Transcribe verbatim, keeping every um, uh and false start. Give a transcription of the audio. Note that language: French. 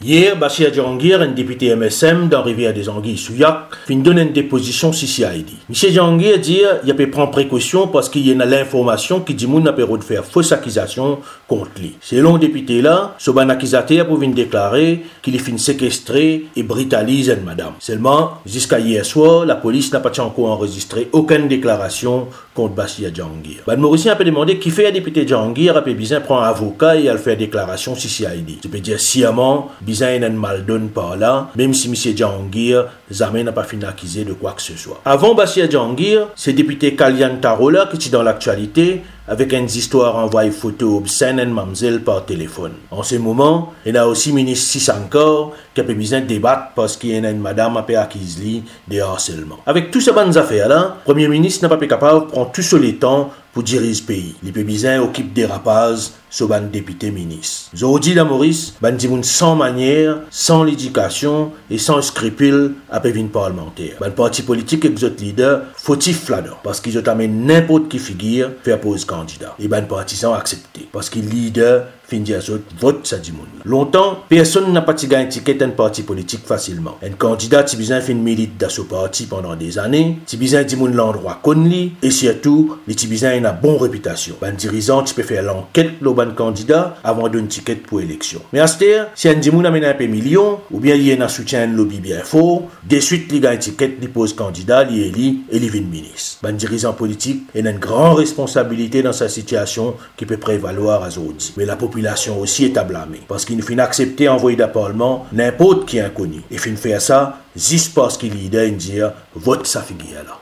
Hier, Bassia Djangir, un député M S M dans Rivière des Anguilles Souillac, fin donner une déposition C C I D. M. Djangir dit qu'il peut prendre précaution parce qu'il y a l'information qui dit qu'il n'a pas de faire fausse accusation contre lui. Selon le député là, ce ban accusateur pour venir déclarer qu'il est fin séquestré et brutalise une madame. Seulement, jusqu'à hier soir, la police n'a pas encore enregistré aucune déclaration contre Bassia Djangir. Ban Mauricien a pu demander qui fait un député Djangir a pu bien prendre un avocat et a fait déclaration C C I D. Je peux dire sciemment, Bizan n'a mal donné par là, même si M. Djangir jamais n'a pas fini d'accuser de quoi que ce soit. Avant Bassia Djangir, c'est député Kalian Tarola qui est dans l'actualité avec une histoire envoyée photo obscène et mamzelle par téléphone. En ce moment, il y a aussi ministre Sissankor qui a besoin de débattre parce qu'il y a une madame a accuse de harcèlement. Avec toutes ces bonnes affaires-là, le Premier ministre n'a pas été capable de prendre tout seul le temps pour diriger ce pays. Les pébisins occupent des rapaces sur ban député ministre. Aujourd'hui, la Maurice, ban dimoun sans manière, sans l'éducation et sans scrupule à pévin parlementaire. Ban parti politique et autres leaders fautifs là-dedans parce qu'ils ont amené n'importe qui figure faire pose candidat. Et ban partisans acceptés parce qu'ils leader fin dire vote ça dimoun. Longtemps, personne n'a pas gagné un ticket d'un parti politique facilement. Un candidat tibizin fin milite dans ce parti pendant des années, tibizin dimoun l'endroit connu et surtout les tibizins une bonne réputation. Ben dirigeant, tu peux faire l'enquête le bon candidat avant de donner un ticket pour élection. Mais à ce terme, si un dimoun amène un peu million, ou bien il y a un soutien de lobby bien fort, de suite, il gagne un ticket, il pose candidat, il élit et il vient ministre. Ben dirigeant politique, il a une grande responsabilité dans sa situation qui peut prévaloir à Zodi. Mais la population aussi est à blâmer. Parce qu'il ne finit accepter envoyer d'un parlement n'importe qui est inconnu. Et finit faire ça, juste parce qu'il y a une dire, vote sa figure là.